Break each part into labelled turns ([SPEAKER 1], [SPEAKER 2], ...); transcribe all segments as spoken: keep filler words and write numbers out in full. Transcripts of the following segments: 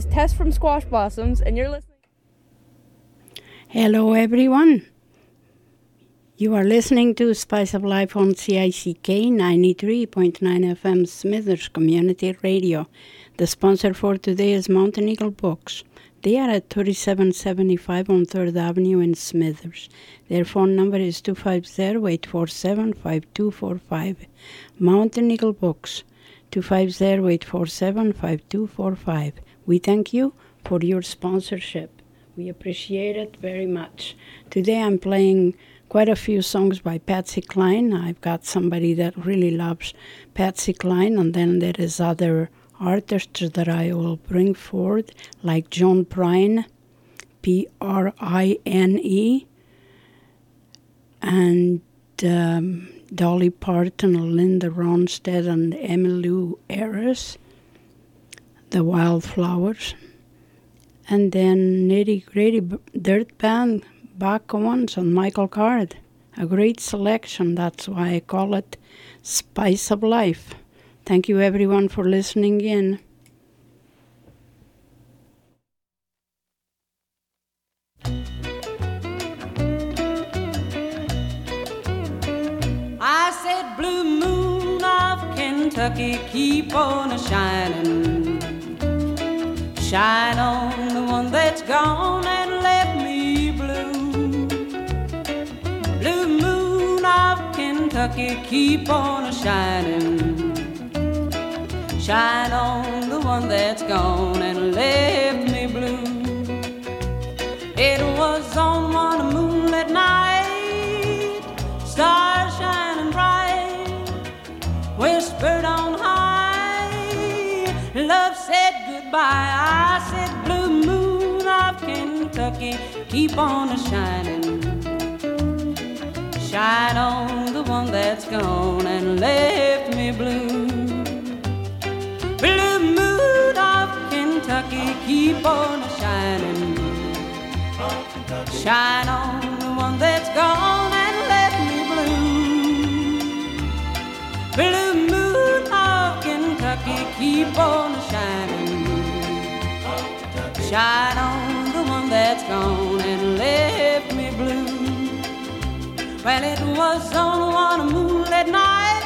[SPEAKER 1] Tess from Squash Blossoms, and you're listening.
[SPEAKER 2] Hello, everyone. You are listening to Spice of Life on C I C K ninety-three point nine F M Smithers Community Radio. The sponsor for today is Mountain Eagle Books. They are at thirty-seven seventy-five on third Avenue in Smithers. Their phone number is two five zero, eight four seven, five two four five. Mountain Eagle Books, two five zero, eight four seven, five two four five. We thank you for your sponsorship. We appreciate it very much. Today I'm playing quite a few songs by Patsy Cline. I've got somebody that really loves Patsy Cline, and then there is other artists that I will bring forward, like Joan Prine, P R I N E, and um, Dolly Parton, Linda Ronstadt, and Emmylou Harris, The Wildflowers, and then Nitty Gritty Dirt Band, Back Ones, and Michael Card. A great selection. That's why I call it Spice of Life. Thank you, everyone, for listening in.
[SPEAKER 3] I said, blue moon of Kentucky, keep on a-shining. Shine on the one that's gone and left me blue. Blue moon of Kentucky, keep on a-shining. Shine on the one that's gone and left me blue. It was on one moonlit night, stars shining bright, whispered on high, love said goodbye. I said, blue moon of Kentucky, keep on a-shining. Shine on the one that's gone and left me blue. Blue moon of Kentucky, keep on a-shining. Shine on the one that's gone and left me blue. Blue moon of Kentucky, keep on a-shining. Shine on the one that's gone and left me blue. Well, it was on one moonlit night,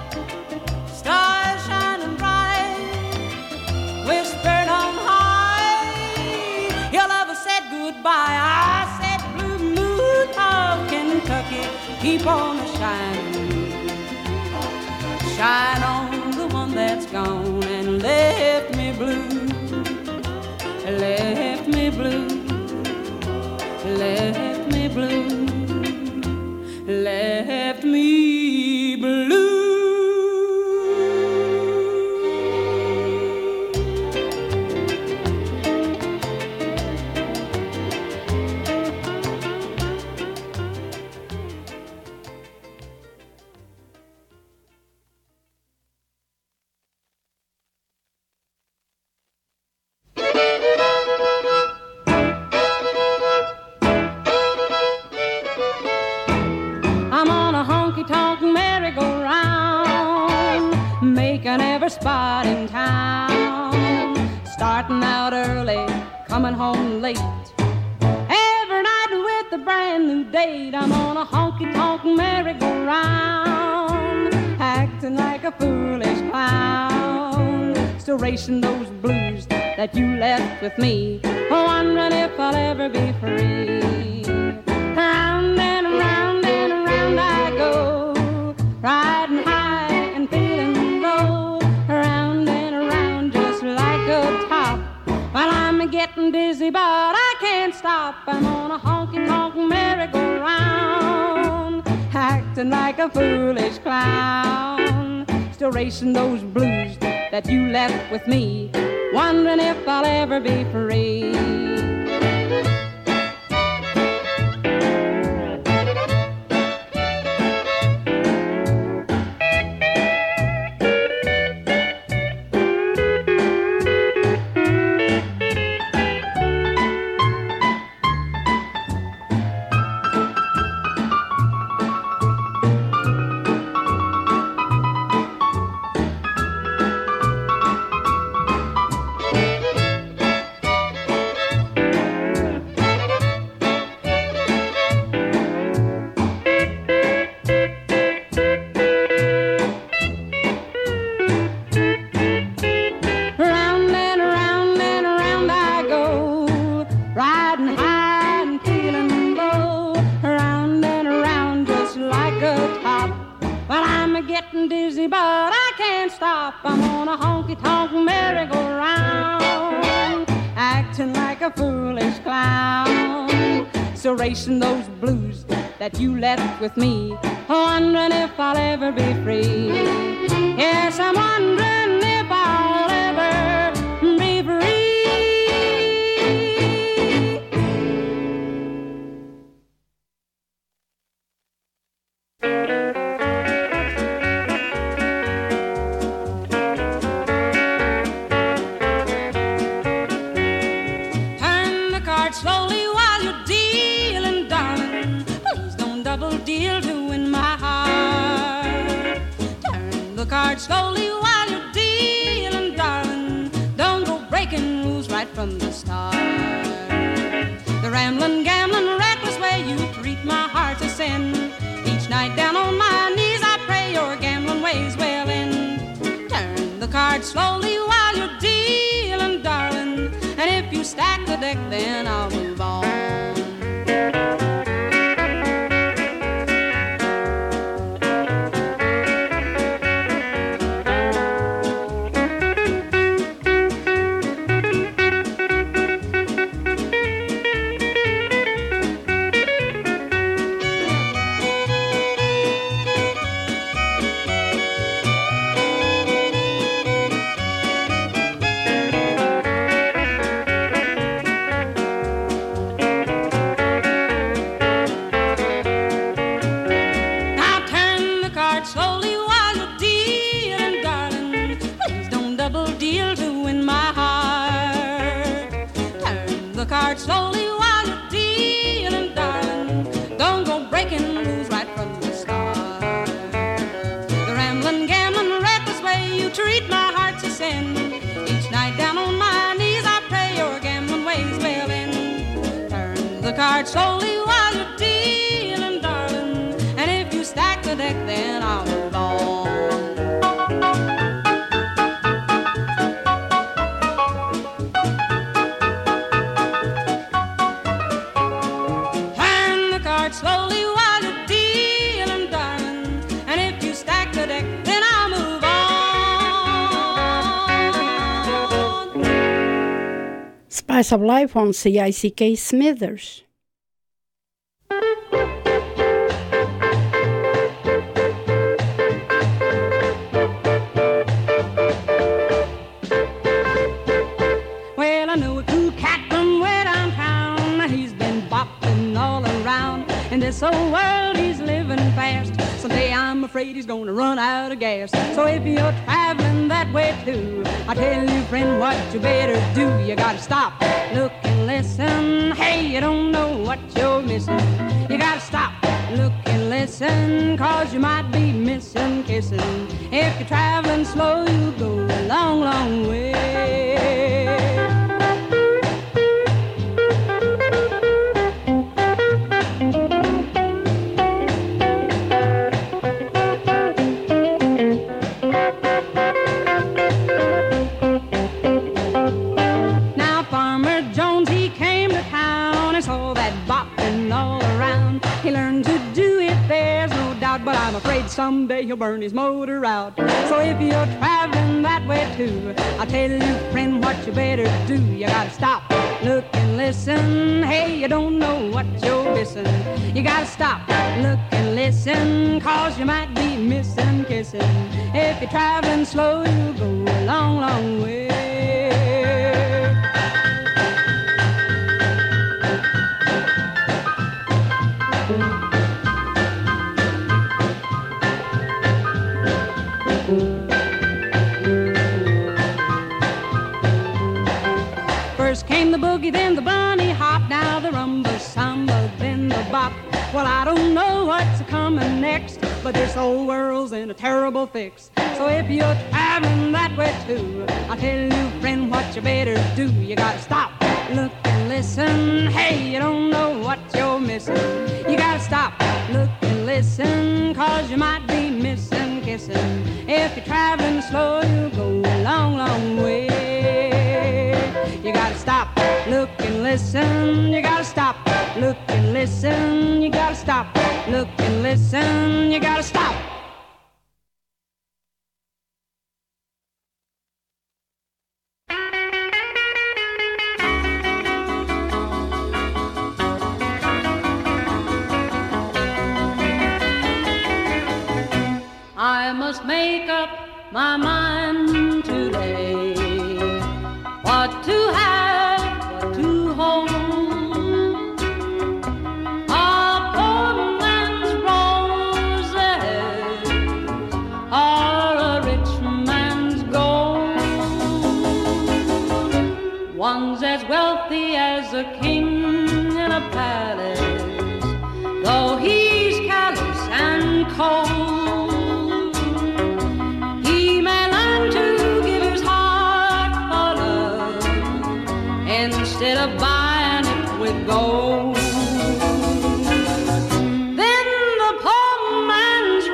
[SPEAKER 3] stars shining bright, whispered on high, your lover said goodbye. I said, blue moon of Kentucky, keep on a-shining. Shine on the one that's gone and left me blue. Left me blue. Left me blue. Left me blue. Spot in town, starting out early, coming home late. Every night with a brand new date, I'm on a honky-tonk merry-go-round, acting like a foolish clown, still racing those blues that you left with me, wondering if I'll ever be free. Round and around and around I go, riding high and feeling low. Well, I'm getting dizzy, but I can't stop. I'm on a honky-tonk merry-go-round, acting like a foolish clown, still racing those blues that you left with me, wondering if I'll ever be free. like a foolish clown. Still racing those blues that you left with me, wondering if I'll ever be free. Yes, I'm wondering if I'll ever be free. Turn the card slowly while you're dealing, darling. Please don't double deal to win my heart. Turn the card slowly while you're dealing, darling. Don't go breaking rules right from the start. The rambling, gambling, reckless way you treat my heart's a sin. Each night down on my knees I pray your gambling ways will end. Turn the card slowly while you're dealing, darling. And if you stack the deck, then I'll move on. Slowly while you're dealing, darling. Don't go breaking rules right from the start. The rambling, gambling, reckless way you treat my heart's a sin. Each night down on my knees I pray your gambling ways will end. Turn the card slowly while you're dealing, darling. And if you stack the deck, then I'll move on. Slowly while you're dealing, darling. And if you stack the deck, then I'll move on.
[SPEAKER 2] Spice of Life on C I C K Smithers.
[SPEAKER 3] Well, I know a cool cat from way downtown. He's been bopping all around. In this old world he's living fast. Someday I'm afraid he's gonna run out of gas. So if you're traveling that way too, I tell you, friend, what you better do. You gotta stop, look and listen. Hey, you don't know what you're missing. You gotta stop, look and listen, cause you might be missing kissing. If you're traveling slow, you'll go a long, long way. But I'm afraid someday he'll burn his motor out. So if you're traveling that way too, I tell you, friend, what you better do. You gotta stop, look and listen. Hey, you don't know what you're missing. You gotta stop, look and listen, cause you might be missing kissing. If you're traveling slow, you'll go a long, long way. First came the boogie, then the bunny hop, now the rumba samba, then the bop. Well, I don't know what's coming next, but this whole world's in a terrible fix. So if you're traveling that way too, I tell you, friend, what you better do. You gotta stop, look and listen. Hey, you don't know what you're missing. You gotta stop, look and listen, cause you might be missing kissing. If you're traveling slow, you'll go a long, long way. You gotta stop, look and listen. You gotta stop, look and listen. You gotta stop, look and listen. You gotta stop. my mind today. What to have, what to hold. A poor man's roses are a rich man's gold. One's as wealthy as a king in a palace, though he's callous and cold. He may learn to give his heart for love instead of buying it with gold. Then the poor man's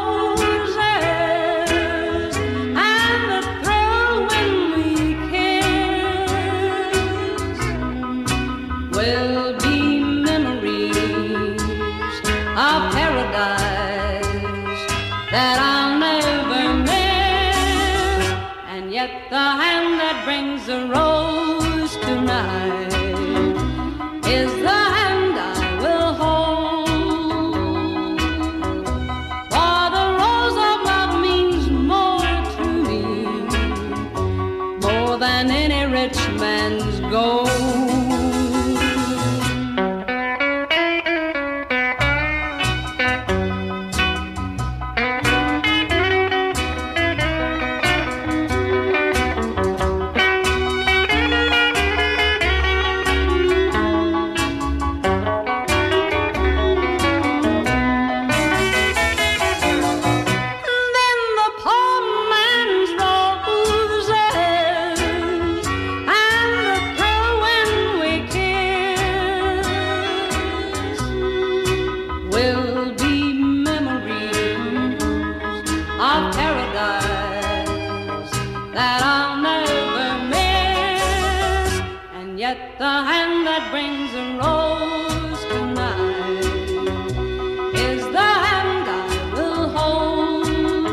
[SPEAKER 3] roses and the thrill when we kiss will be memories of paradise that I'll never miss. And yet the hand that brings the rose tonight is the hand I will hold. For the rose of love means more to me, more than any rich man's gold. Then the poor man's roses and the thrill when we kiss will be memories of paradise that I'll never miss. And yet the hand that brings a rose tonight is the hand I will hold.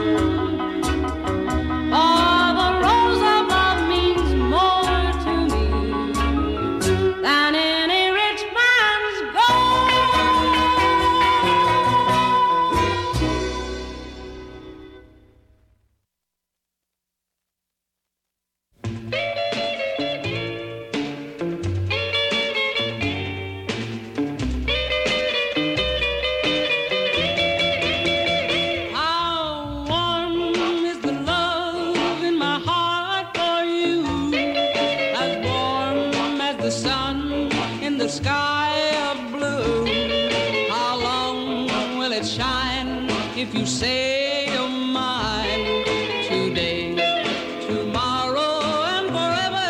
[SPEAKER 3] For the rose of love means more to me than any rich man's gold. How warm is the love in my heart for you, as warm as the sun in the sky of blue. How long will it shine if you say you're mine? Today, tomorrow, and forever.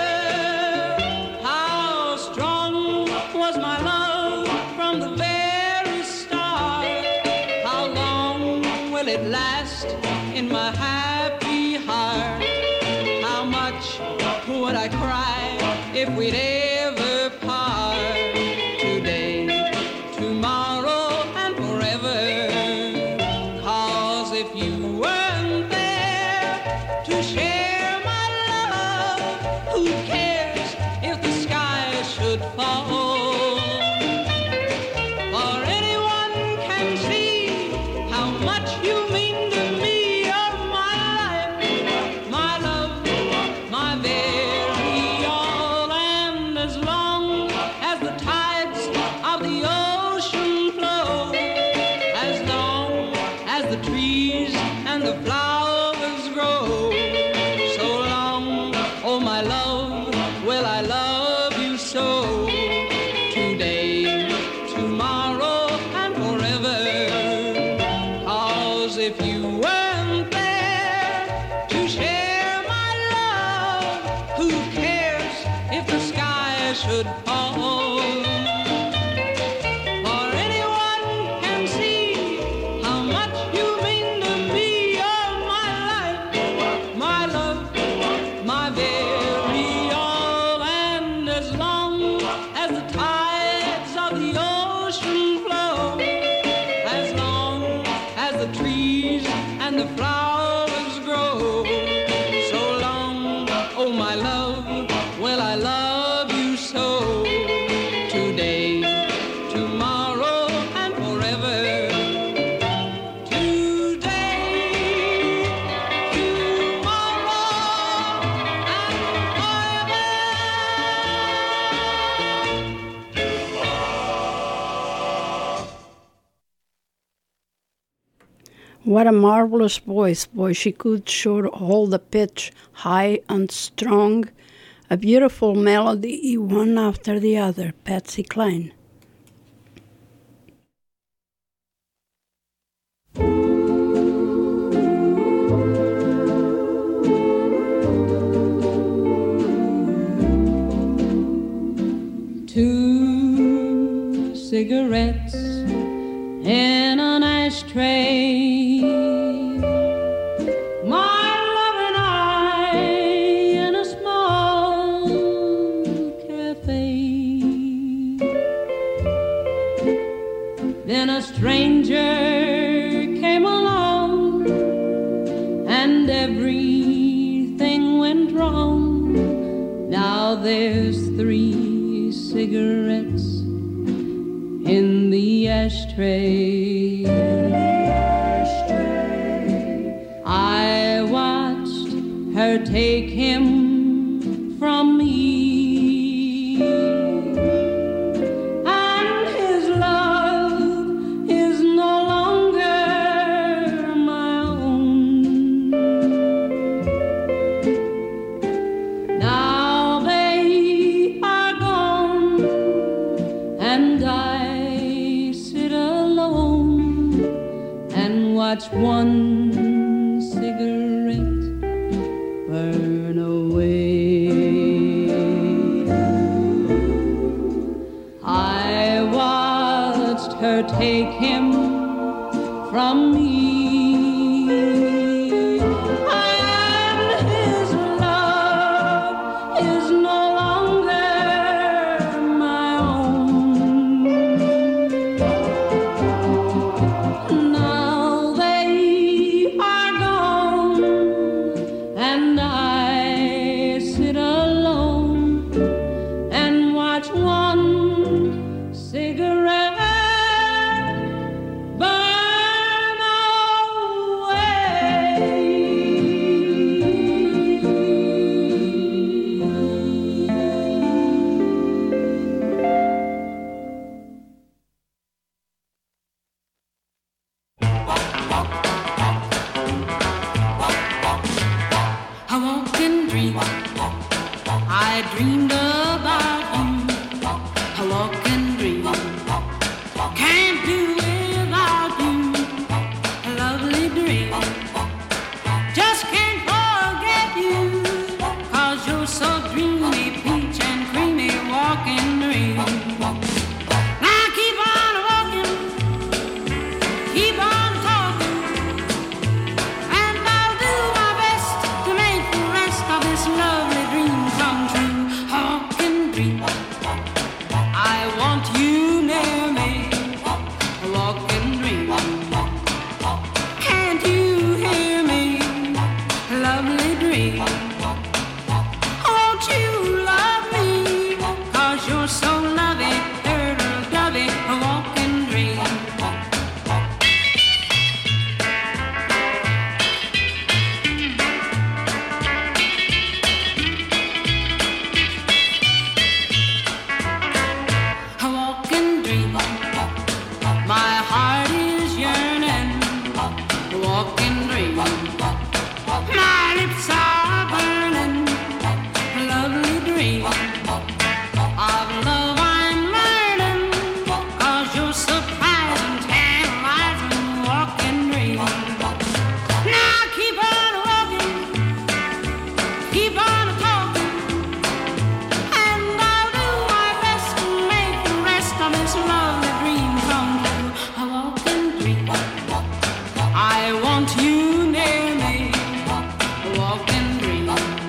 [SPEAKER 3] How strong was my love from the very start? How long will it last in my happy heart? How much would I cry if we'd ever part? Today, tomorrow, and forever. 'Cause if you weren't there to share my love, who cares if the sky should fall? For anyone can see how much you mean to me. You're my life, my love, my very all. And as long as the tides of the ocean flow, as long as the trees and the flowers grow, so long, oh my love, will I love you so. Today, tomorrow, and forever. 'Cause if you weren't there to share my love, who cares if the sky should fall? For anyone can see how much you mean to me. You're my life, my love, my very all. And as long as the tides of the ocean flow, as long as the trees and the flowers grow, so long, oh my love, will I love you so.
[SPEAKER 2] What a marvelous voice, boy. She could sure hold the pitch high and strong. A beautiful melody, one after the other. Patsy Cline.
[SPEAKER 3] Two cigarettes in an ashtray, my love and I in a small cafe. Then a stranger came along and everything went wrong. Now there's three cigarettes in the ashtray. I watched her take him from me, and his love is no longer my own. Now they are gone, and I sit alone and watch one cigarette burn away. I watched her take him from me, and his love is no longer my own. Now they are gone, and I sit alone and watch one cigarette burn I walk and dream. I dreamed about you. I walk and dream. Can't do without you. A lovely dream. Just can't forget you. Cause you're so dreamy, peach and creamy, walking dream. Now keep on walking. Keep on talking. And I'll do my best to make the rest of this lovely dream come true. I walk and dream. I want you near me. I walk and dream. Can't you hear me? Lovely dream. Won't you love me? Cause you're so lovey, turtle dovey. I walk and dream. I walk and dream. My heart is yearning. I walk and dream. My lips are burning. A lovely dream. Of love I'm learning. Cause you're surprising, tantalizing. Walk and dream. Now keep on walking. Keep on talking. And I'll do my best to make the rest of this lovely dream come true. I walk and dream. I want you near me. I walk and dream.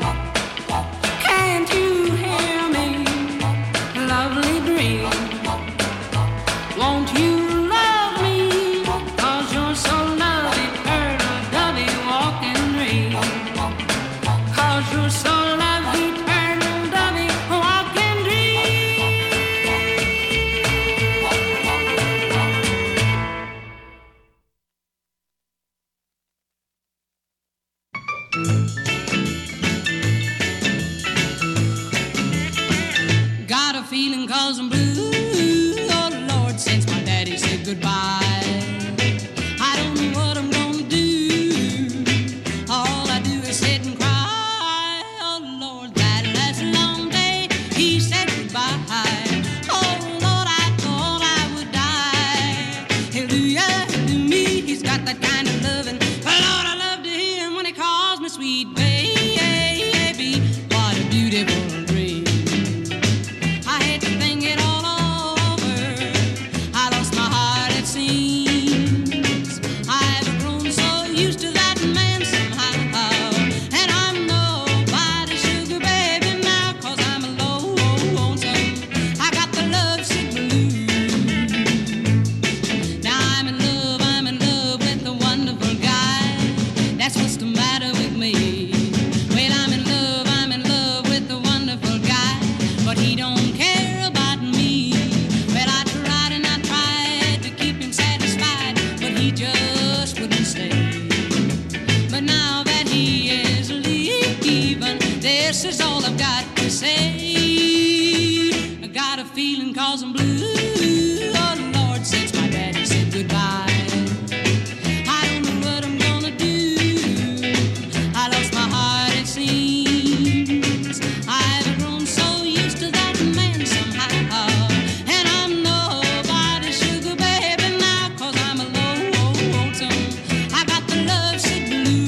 [SPEAKER 3] Can't you hear me? Lovely dream. Won't you love me? Cause you're so lovely, turtle dovey, walk and dream. Cause you're so lovely, turtle dovey, walk and dream. Got a feeling cause I'm blue. Oh Lord, since my daddy said goodbye. I don't know what I'm gonna do. a feeling 'cause I'm blue. Oh Lord, since my daddy said goodbye, I don't know what I'm gonna do. I lost my heart, it seems. I've grown so used to that man somehow, and I'm nobody's sugar baby now, 'cause I'm a lonesome. I got the lovesick blues.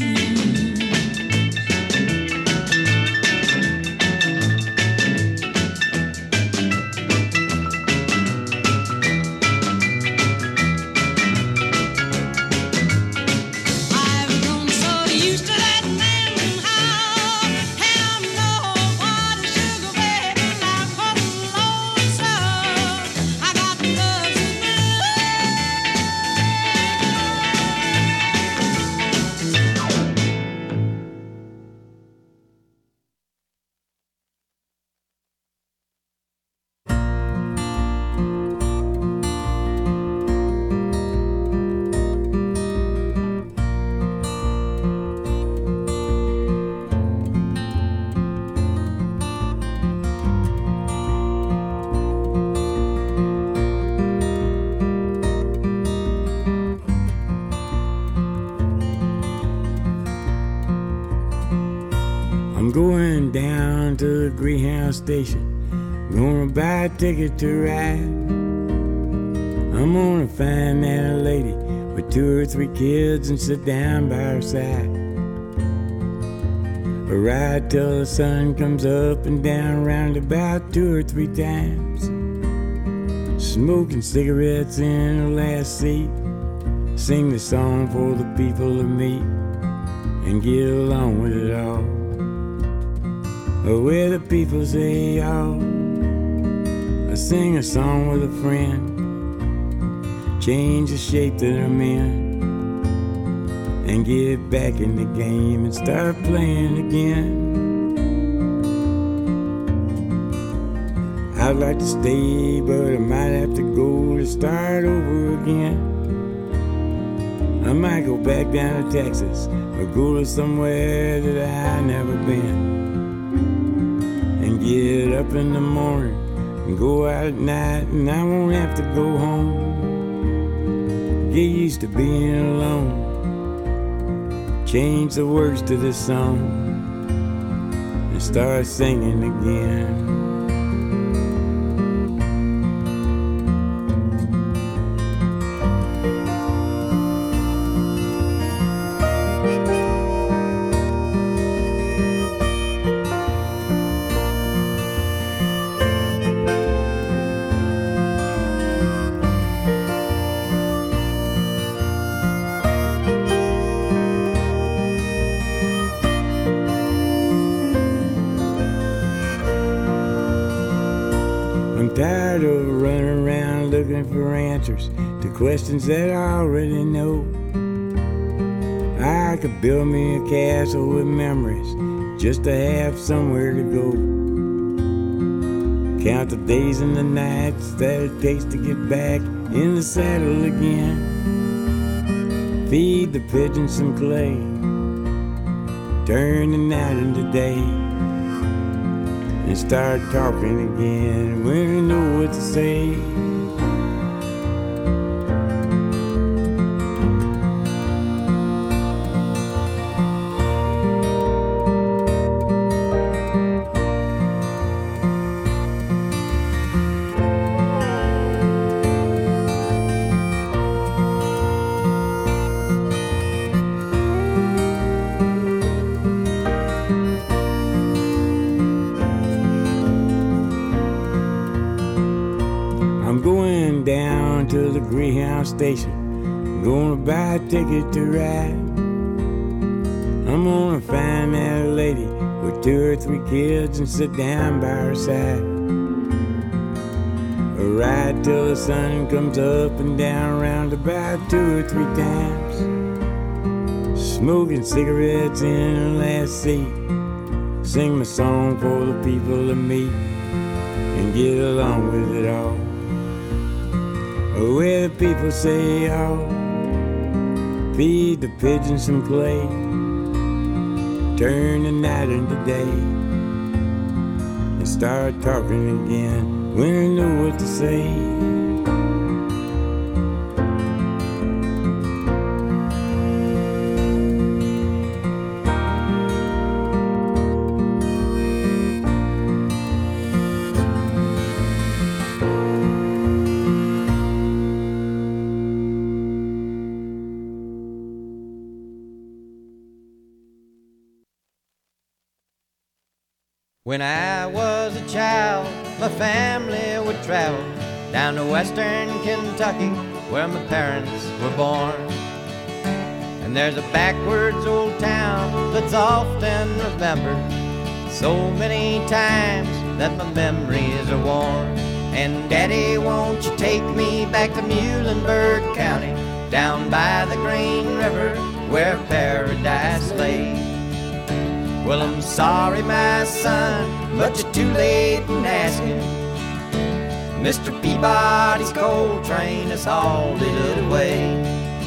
[SPEAKER 4] I'm going down to the Greyhound station, gonna buy a ticket to ride. I'm gonna find that lady with two or three kids and sit down by her side. A ride till the sun comes up and down round about two or three times. Smoking cigarettes in the last seat, sing the song for the people to meet and get along with it all. Where the people say, y'all, I sing a song with a friend, change the shape that I'm in, and get back in the game and start playing again. I'd like to stay, but I might have to go to start over again. I might go back down to Texas or go to somewhere that I've never been. Get up in the morning and go out at night, and I won't have to go home. Get used to being alone, change the words to this song, and start singing again. Tired of running around looking for answers to questions that I already know. I could build me a castle with memories just to have somewhere to go. Count the days and the nights that it takes to get back in the saddle again. Feed the pigeons some clay, turn the night into day, and start talking again when we know what to say. To the Greyhound station, gonna buy a ticket to ride. I'm gonna find that lady with two or three kids and sit down by her side. A ride till the sun comes up and down round about two or three times. Smoking cigarettes in the last seat, sing my song for the people to meet and get along with it all. Where the people say, oh, feed the pigeons some clay, turn the night into day, and start talking again when I know what to say.
[SPEAKER 5] When I was a child, my family would travel down to western Kentucky, where my parents were born. And there's a backwards old town that's often remembered so many times that my memories are worn. And Daddy, won't you take me back to Muhlenberg County, down by the Green River, where paradise lay. Well, I'm sorry, my son, but you're too late in asking. Mister Peabody's coal train has hauled it away.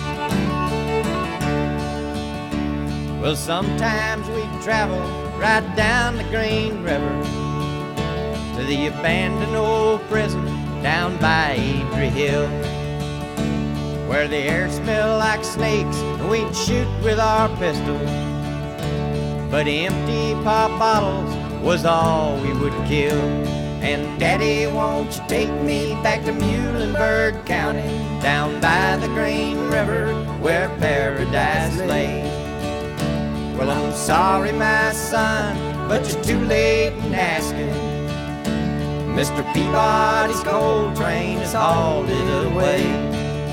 [SPEAKER 5] Well, sometimes we travel right down the Green River to the abandoned old prison down by Adrie Hill, where the air smelled like snakes and we'd shoot with our pistols. But empty pop bottles was all we would kill. And Daddy, won't you take me back to Muhlenberg County, down by the Green River, where paradise lay. Well, I'm sorry, my son, but you're too late in asking. Mister Peabody's coal train has hauled it away.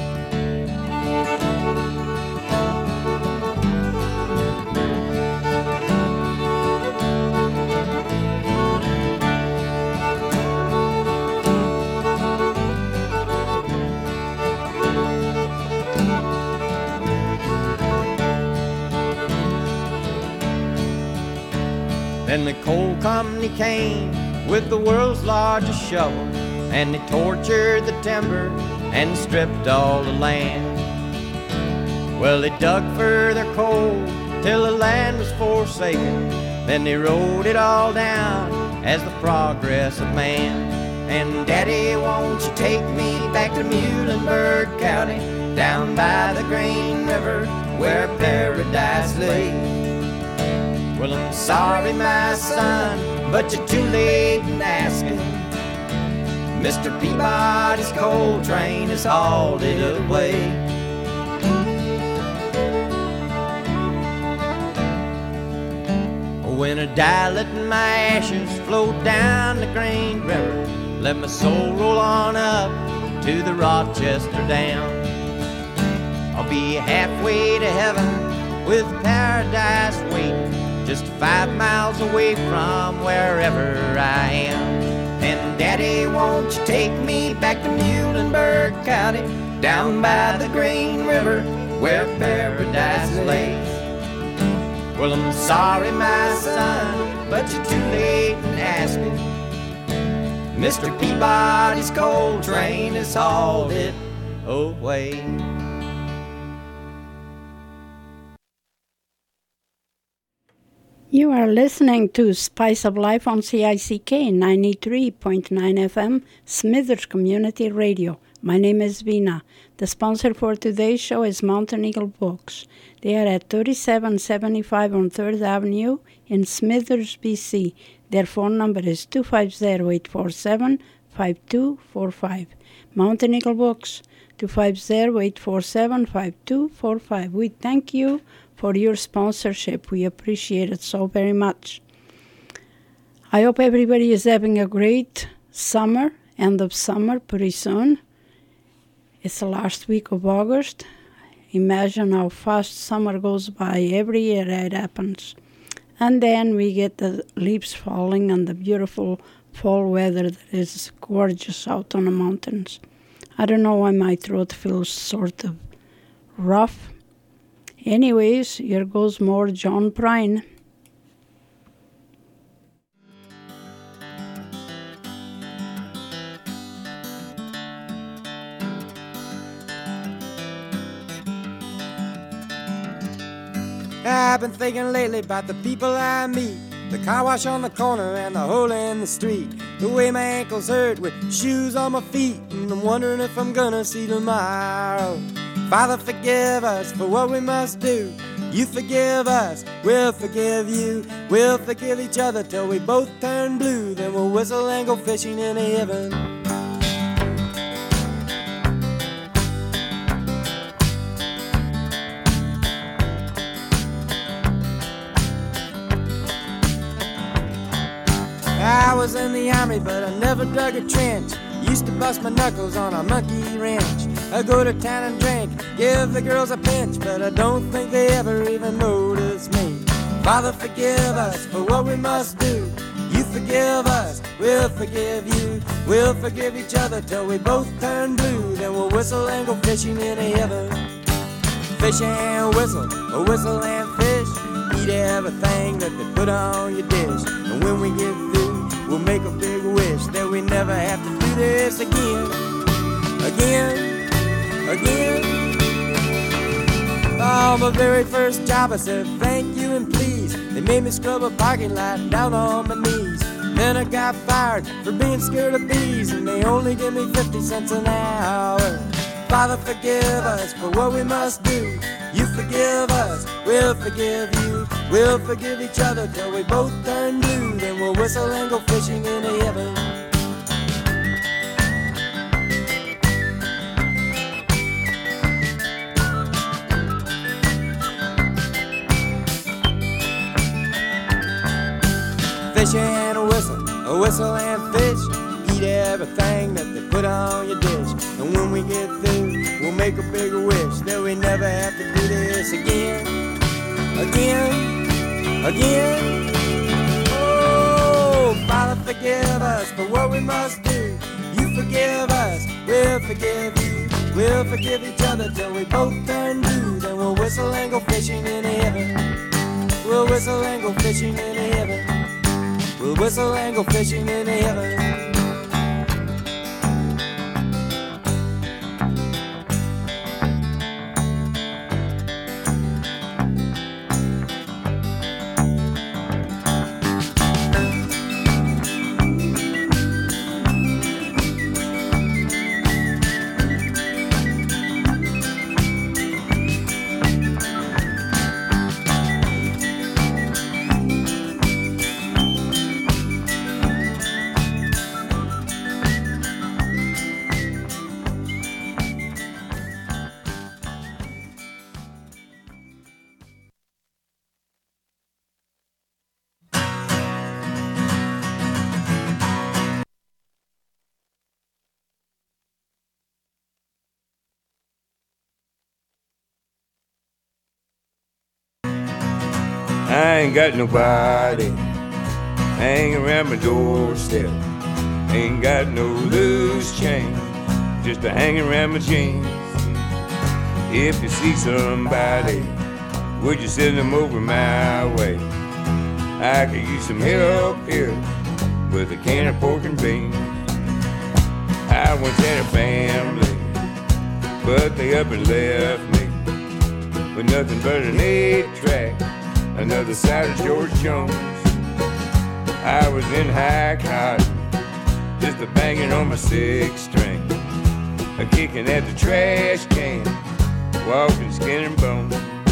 [SPEAKER 5] Then the coal company came with the world's largest shovel, and they tortured the timber and stripped all the land. Well, they dug for their coal till the land was forsaken. Then they wrote it all down as the progress of man. And Daddy, won't you take me back to Muhlenberg County, down by the Green River, where paradise lay. Well, I'm sorry, my son, but you're too late in asking. Mister Peabody's coal train has hauled it away. When I die, let my ashes float down the Green River. Let my soul roll on up to the Rochester Dam. I'll be halfway to heaven with paradise waiting, just five miles away from wherever I am. And Daddy, won't you take me back to Muhlenberg County, down by the Green River, where paradise lays. Well, I'm sorry, my son, but you're too late in asking. Mister Peabody's coal train has hauled it away.
[SPEAKER 2] You are listening to Spice of Life on C I C K ninety-three point nine F M, Smithers Community Radio. My name is Vina. The sponsor for today's show is Mountain Eagle Books. They are at thirty-seven seventy-five on third Avenue in Smithers, B C. Their phone number is two five zero, eight four seven, five two four five. Mountain Eagle Books, two five zero, eight four seven, five two four five. We thank you for your sponsorship. We appreciate it so very much. I hope everybody is having a great summer, end of summer pretty soon. It's the last week of August. Imagine how fast summer goes by. Every year it happens. And then we get the leaves falling and the beautiful fall weather that is gorgeous out on the mountains. I don't know why my throat feels sort of rough. Anyways, here goes more John Prine.
[SPEAKER 6] I've been thinking lately about the people I meet, the car wash on the corner and the hole in the street. the way my ankles hurt with shoes on my feet, and I'm wondering if I'm gonna see tomorrow. Father, forgive us for what we must do. You forgive us, we'll forgive you. We'll forgive each other till we both turn blue. Then we'll whistle and go fishing in heaven. I was in the army, but I never dug a trench. Used to bust my knuckles on a monkey wrench. I go to town and drink, give the girls a pinch, but I don't think they ever even notice me. Father, forgive us for what we must do. You forgive us, we'll forgive you. We'll forgive each other till we both turn blue. Then we'll whistle and go fishing in heaven. Fish and whistle, or whistle and fish. Eat everything that they put on your dish. And when we get through, we'll make a big wish that we never have to do this again. Again. Again. On my very first job I said thank you and please. They made me scrub a parking lot down on my knees. Then I got fired for being scared of bees, and they only give me fifty cents an hour. Father, forgive us for what we must do. You forgive us, we'll forgive you. We'll forgive each other till we both turn blue. Then we'll whistle and go fishing in heaven. Fish and a whistle, a whistle and fish. Eat everything that they put on your dish. And when we get through, we'll make a bigger wish that we never have to do this again. Again, again. Oh, Father, forgive us for what we must do. You forgive us, we'll forgive you. We'll forgive each other till we both turn blue. Then we'll whistle and go fishing in heaven. We'll whistle and go fishing in heaven. We'll whistle and go fishing in heaven.
[SPEAKER 4] I ain't got nobody hanging around my doorstep. Ain't got no loose change, just a hanging around my jeans. If you see somebody, would you send them over my way? I could use some help here with a can of pork and beans. I once had a family, but they up and left me with nothing but an eight track, another side of George Jones. I was in high cotton, just a banging on my six string, a kicking at the trash can, walking skin and bone.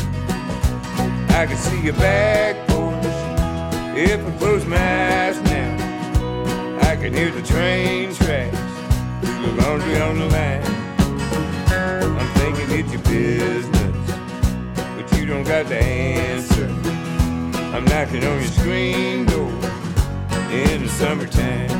[SPEAKER 4] I could see your back porch if I close my eyes now. I can hear the train tracks through the laundry on the line. I'm thinking it's your business, but you don't got the answer. I'm knocking on your screen door in the summertime.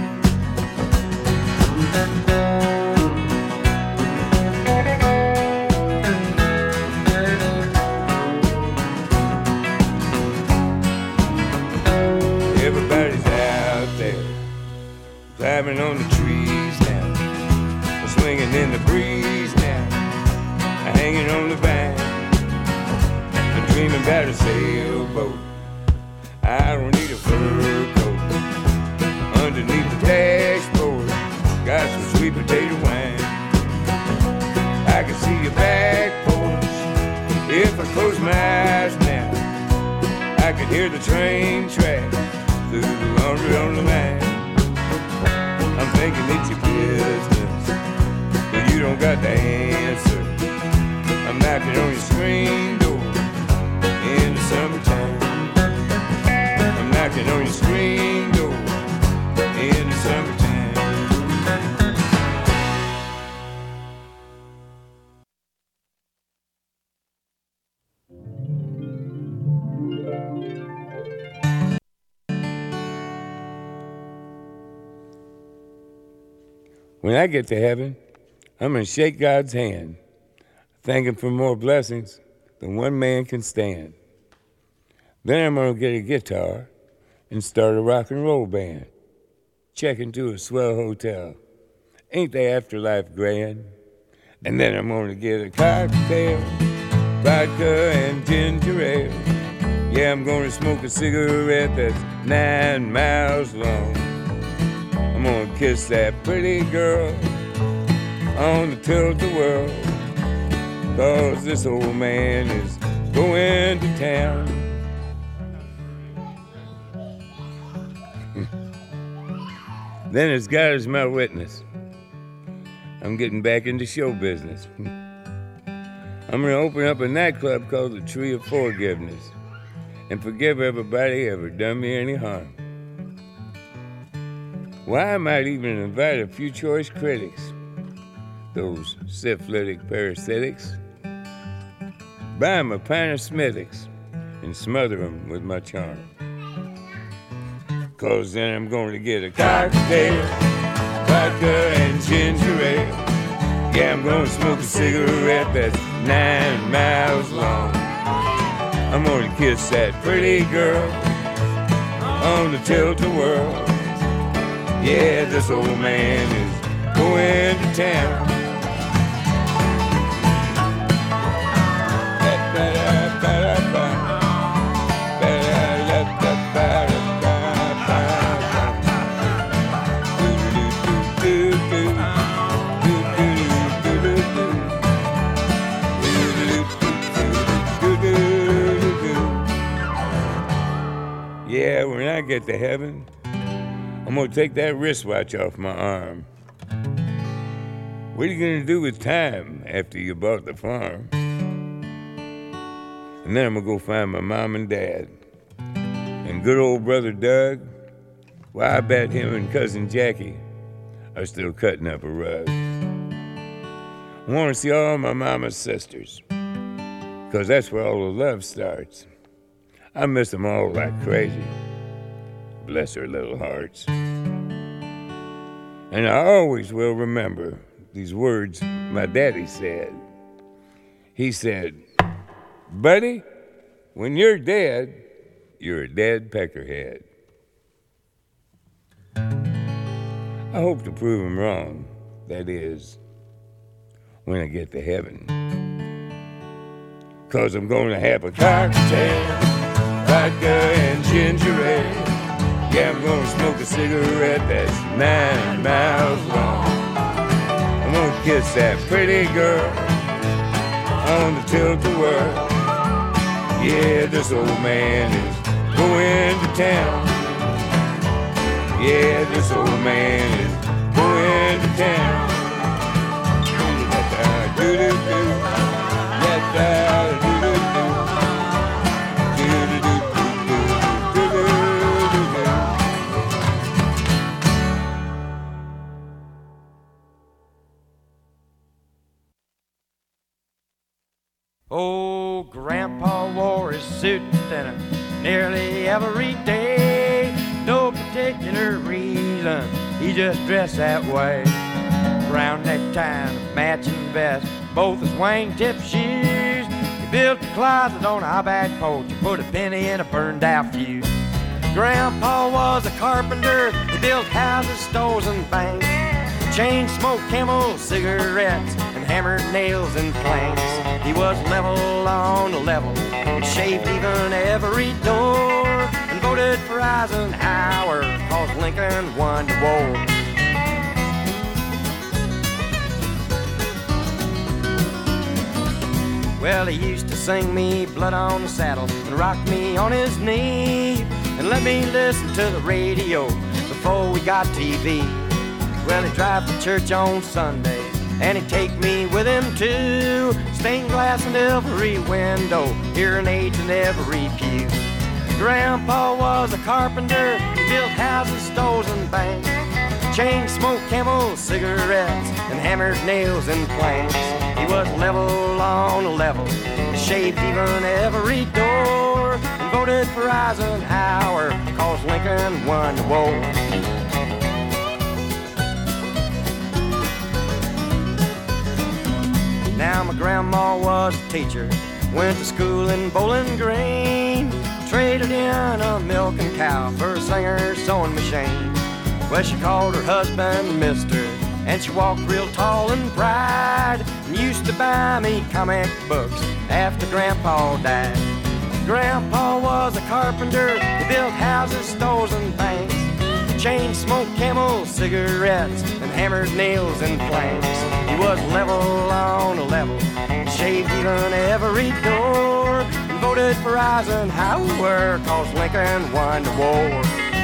[SPEAKER 4] Everybody's out there climbing on the trees now, swinging in the breeze now, hanging on the vine. I'm dreaming about a sailboat. I don't need a fur coat. Underneath the dashboard, got some sweet potato wine. I can see your back porch if I close my eyes now. I can hear the train tracks through the laundry on the line. I'm thinking it's your business, but you don't got the answer. I'm knocking on your screen door in the summertime. I'm knocking on your screen door in the summertime. When I get to heaven, I'm going to shake God's hand, thank him for more blessings than one man can stand. Then I'm going to get a guitar and start a rock and roll band. Check into a swell hotel. Ain't the afterlife grand? And then I'm going to get a cocktail, vodka and ginger ale. Yeah, I'm going to smoke a cigarette that's nine miles long. I'm gonna kiss that pretty girl on the tilt-a-whirl, 'cause this old man is going to town. Then as God is my witness, I'm getting back into show business. I'm gonna open up a nightclub called the Tree of Forgiveness and forgive everybody ever done me any harm. Why, I might even invite a few choice critics, those syphilitic parasitics, buy them a pint of Smithwick's and smother them with my charm. 'Cause then I'm going to get a cocktail, vodka and ginger ale. Yeah, I'm going to smoke a cigarette that's nine miles long. I'm going to kiss that pretty girl on the tilt-a-whirl. Yeah, this old man is going to town. Yeah, when I get to heaven, I'm gonna take that wristwatch off my arm. What are you gonna do with time after you bought the farm? And then I'm gonna go find my mom and dad. And good old brother Doug, well, I bet him and cousin Jackie are still cutting up a rug. I wanna see all my mama's sisters, 'cause that's where all the love starts. I miss them all like crazy. Bless their little hearts. And I always will remember these words my daddy said. He said, buddy, when you're dead, you're a dead peckerhead. I hope to prove him wrong, that is, when I get to heaven. 'Cause I'm gonna have a cocktail, vodka and ginger ale. Yeah, I'm gonna smoke a cigarette that's nine miles long. I'm gonna kiss that pretty girl on the tilt-a-whirl. Yeah, this old man is going to town. Yeah, this old man is going to town. Do-do-do, do-do-do.
[SPEAKER 5] Oh, Grandpa wore his suit and nearly every day. No particular reason, he just dressed that way. Round necktie and a matching vest, both his wingtip shoes. He built a closet on our back porch and put a penny in a burned out fuse. Grandpa was a carpenter, he built houses, stores, and banks. Chain smoked Camel cigarettes and hammered nails and planks. He was level on the level and shaved even every door and voted for Eisenhower 'cause Lincoln won the war. Well, he used to sing me Blood on the Saddle and rock me on his knee and let me listen to the radio before we got T V.
[SPEAKER 6] Well, he'd drive to church on Sunday, and he'd take me with him too. Stained glass in every window, hearing aids in every pew. Grandpa was a carpenter, he built houses, stores, and banks. Chain smoked Camel cigarettes and hammered nails and planks. He was level on a level, shaved even every door, and voted for Eisenhower, cause Lincoln won the war. Now my grandma was a teacher, went to school in Bowling Green, traded in a milking cow for a Singer sewing machine. Well, she called her husband Mister, and she walked real tall and proud, and used to buy me comic books after Grandpa died. Grandpa was a carpenter, he built houses, stores, and banks. Chain smoked Camel cigarettes and hammered nails and planks. He was level on a level, shaved even every door, and voted for Eisenhower, cause Lincoln won the war.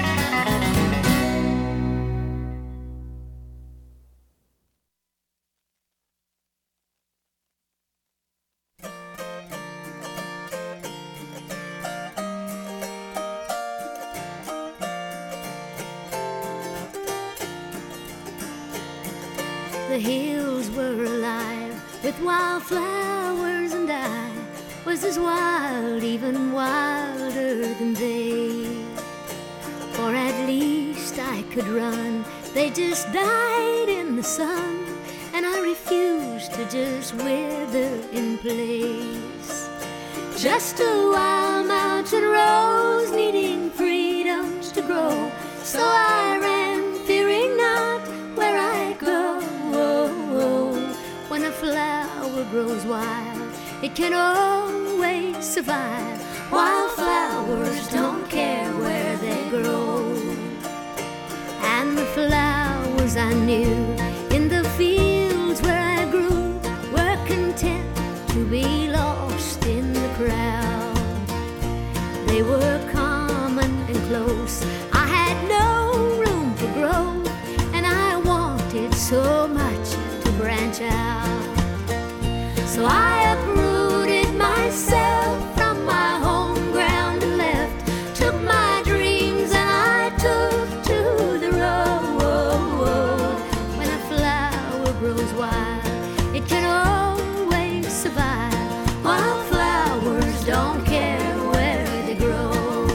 [SPEAKER 7] The hills were alive with wildflowers, and I was as wild, even wilder than they. For at least I could run, they just died in the sun, and I refused to just wither in place. Just a wild mountain rose, needing freedoms to grow, so I ran, fearing not where I'd go. When a flower grows wild, it can always survive. Wildflowers don't care where they grow. And the flowers I knew in the fields where I grew were content to be lost in the crowd. They were common and close, I had no room for growth, and I wanted so much to branch out. So I uprooted myself from my home ground and left, took my dreams and I took to the road. When a flower grows wild, it can always survive. Wildflowers don't care where they grow.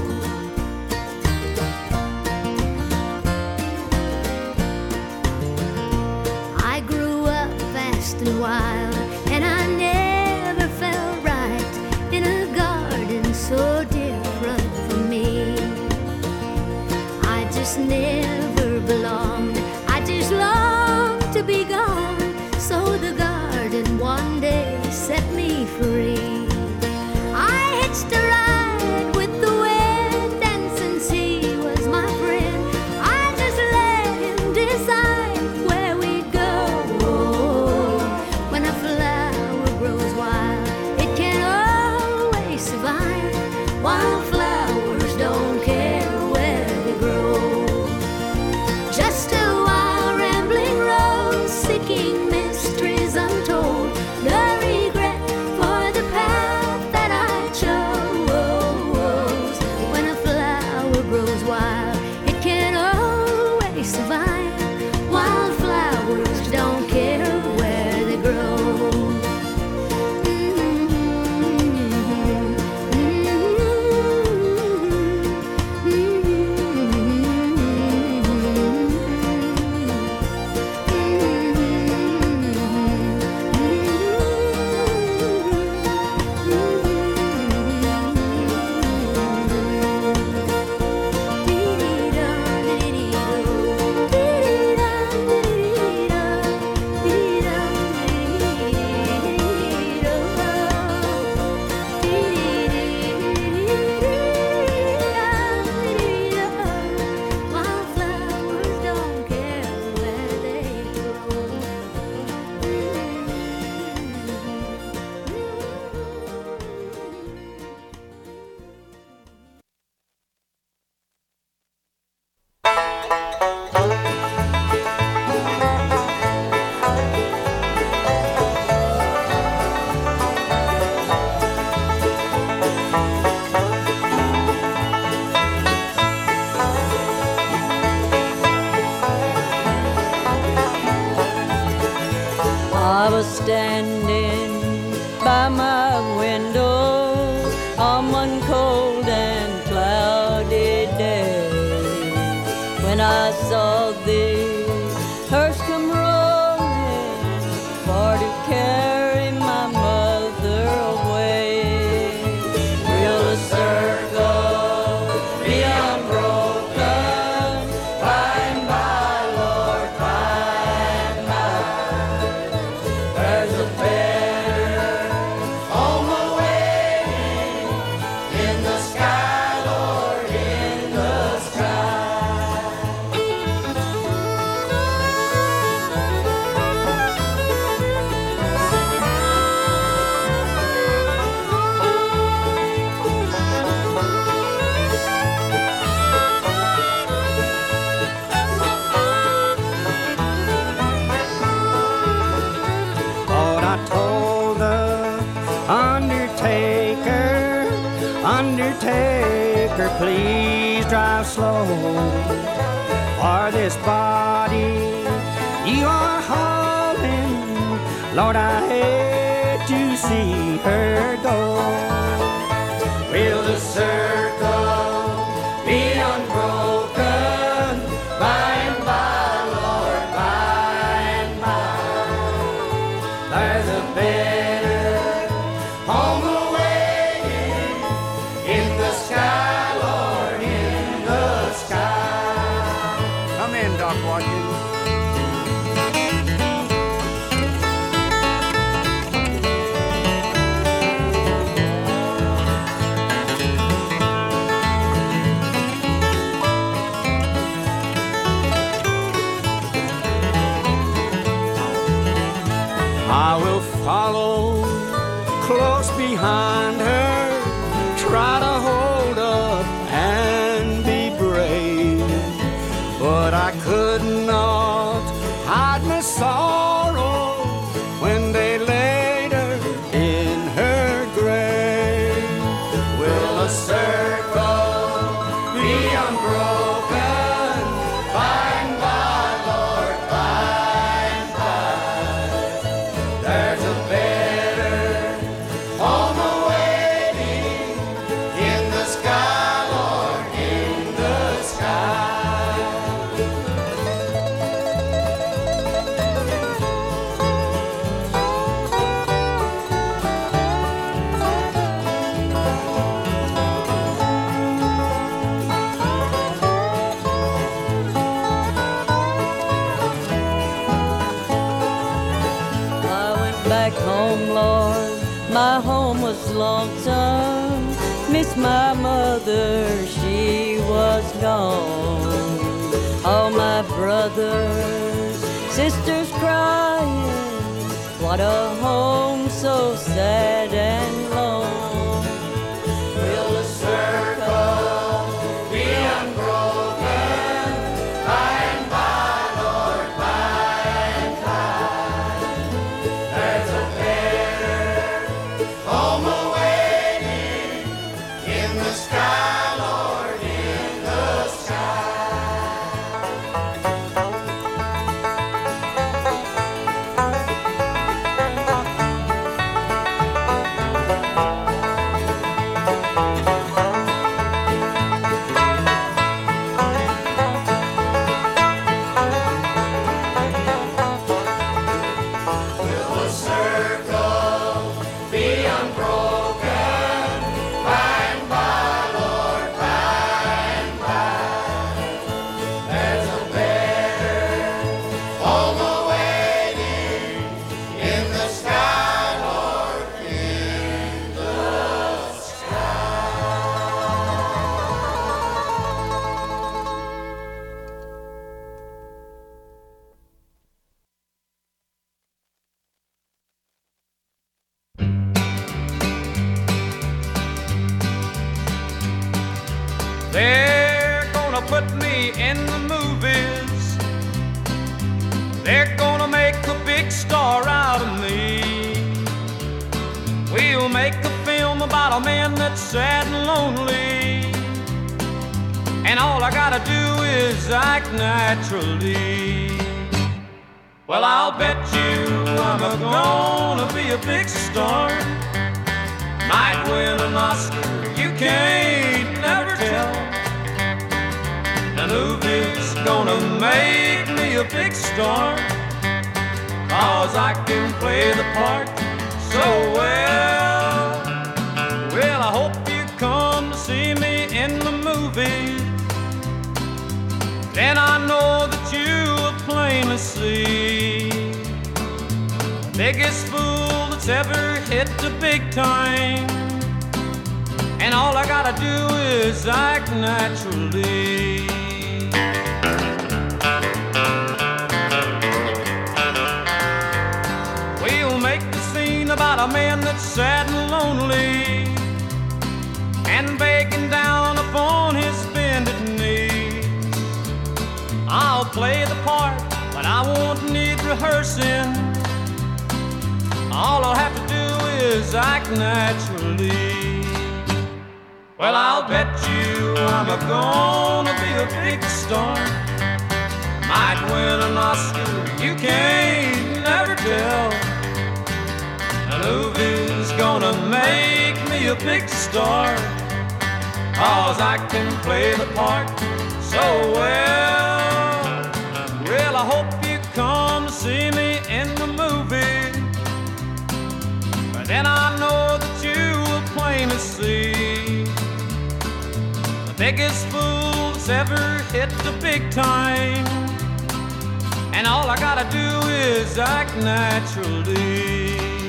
[SPEAKER 7] I grew up fast and wild, and I never felt right in a garden so different from me. I just never belonged, I just longed to be gone. So the garden one day set me free. I hitched a ride with the wind, and since he was my friend, I just let him decide where we'd go. When a flower grows wild, it can always survive. Wildflowers don't care where they grow. Just a wild rambling rose seeking
[SPEAKER 3] I was standing by my window on one cold and cloudy day when I saw the hearse come rolling for to carry my mother away. Will the circle be unbroken by and by, Lord, by and by? There's a better home awaiting in the sky, Lord, in the sky.
[SPEAKER 8] Lord, I told the undertaker, undertaker, please drive slow. For this body you are hauling, Lord, I hate to see her go. Will the circle be unbroken by and by, Lord, by and by? There's a better home awaiting in the sky, Lord, in the sky. Come in, Doc Watkins. I will follow close behind her, try to hold up and be brave. But I could not hide my sorrow when they laid her in her grave. Will a circle be unbroken by and by, Lord, by and by? There's a better home awaiting in the sky, Lord, in the sky.
[SPEAKER 3] I went back home, Lord, my home was lonesome. Miss my mother, she was gone. All my brothers, sisters crying, what a home so sad and lone. Will the circle be unbroken by and by, Lord, by and by? There's a better home awaiting in the sky, Lord, in the sky. Will the circle be unbroken by and by, Lord, by and by? There's a better home awaiting in the sky, Lord, in the sky.
[SPEAKER 9] They're gonna put me in the movies. They're gonna make a big star out of me. We'll make a film about a man that's sad and lonely, and all I gotta do is act naturally. Well, I'll bet you I'm a gonna be a big star. Might win an Oscar, you can't never tell. The movie's gonna make me a big star, 'cause I can play the part so well. Well, I hope you come to see me in the movie. Then I know that you will plainly see the biggest fool that's ever hit the big time. And all I gotta do is act naturally. We'll make the scene about a man that's sad and lonely and begging down upon his bended knees. I'll play the part, but I won't need rehearsing. All I'll have to do is act naturally. Well, I'll bet you I'm a gonna be a big star. Might win an Oscar, you can't never tell. The movie's gonna make me a big star, 'cause I can play the part so well. Well, I hope you come to see me in the movie, but then I know that you will plainly see the biggest fool that's ever hit the big time. And all I gotta do is act naturally.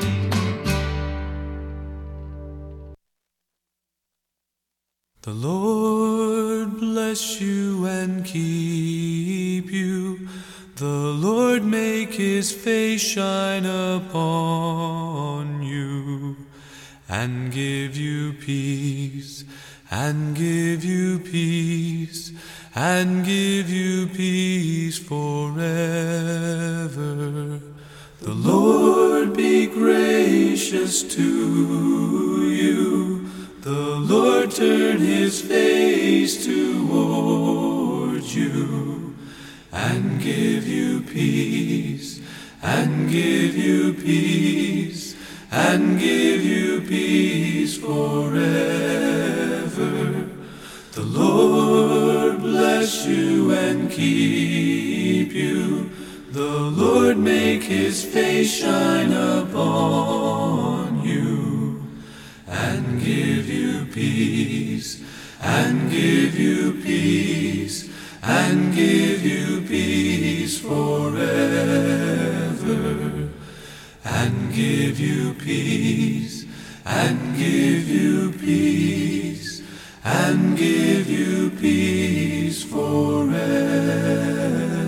[SPEAKER 10] The Lord bless you and keep you. The Lord make his face shine upon you and give you peace, and give you peace, and give you peace forever. The Lord be gracious to you. The Lord turn his face towards you and give you peace, and give you peace, and give you peace forever. The Lord bless you and keep you. The Lord make his face shine upon you and give you peace, and give you peace, and give you peace forever, and give you peace, and give you peace, and give you peace forever.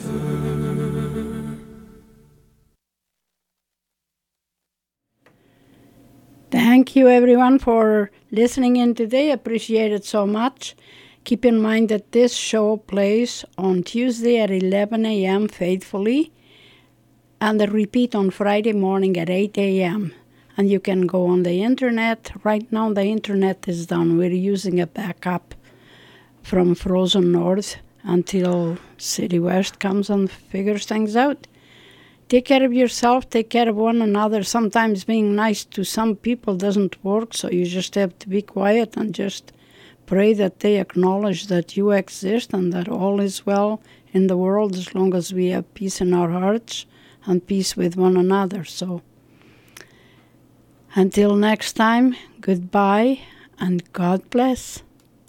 [SPEAKER 2] Thank you everyone for listening in today. Appreciate it so much. Keep in mind that this show plays on Tuesday at eleven a.m. faithfully, and the repeat on Friday morning at eight a.m. And you can go on the internet. Right now the internet is down. We're using a backup from Frozen North until City West comes and figures things out. Take care of yourself, take care of one another. Sometimes being nice to some people doesn't work, so you just have to be quiet and just pray that they acknowledge that you exist and that all is well in the world as long as we have peace in our hearts and peace with one another. So until next time, goodbye and God bless.